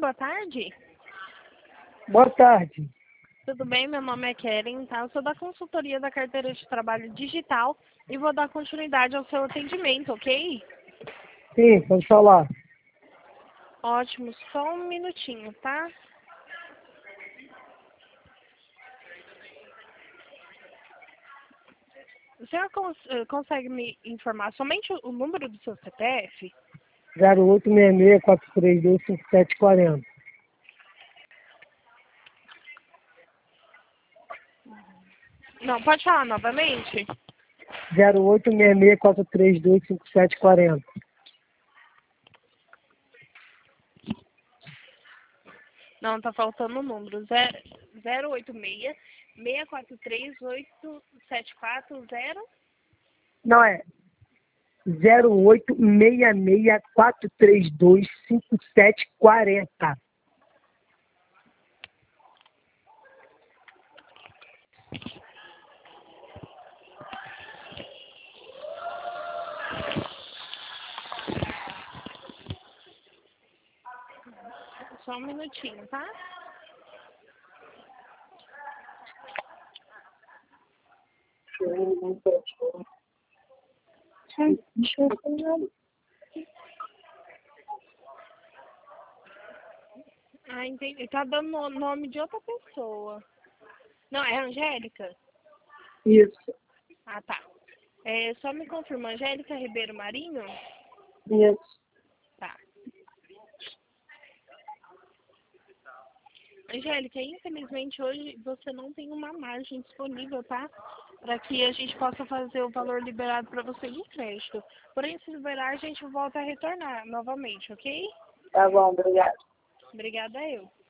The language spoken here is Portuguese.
boa tarde. Boa tarde. Tudo bem? Meu nome é Keren, tá? Eu sou da consultoria da carteira de trabalho digital e vou dar continuidade ao seu atendimento, ok? Sim, pode falar. Ótimo, só um minutinho, tá? O senhor consegue me informar somente o número do seu CPF? 0866-432-5740. Não, pode falar novamente? 0866-432-5740. Não, tá faltando o número. 086-643-8740. Não, é 0866-432-5740. Só um minutinho, tá? Ah, entendi. Tá dando o nome de outra pessoa. Não, é Angélica? Isso, Ah, tá. Só me confirma, Angélica Ribeiro Marinho? isso. Tá. Angélica, infelizmente hoje você não tem uma margem disponível, tá? Para que a gente possa fazer o valor liberado para você de crédito. Porém, se liberar, a gente volta a retornar novamente, ok? Tá bom, obrigado. Obrigada eu.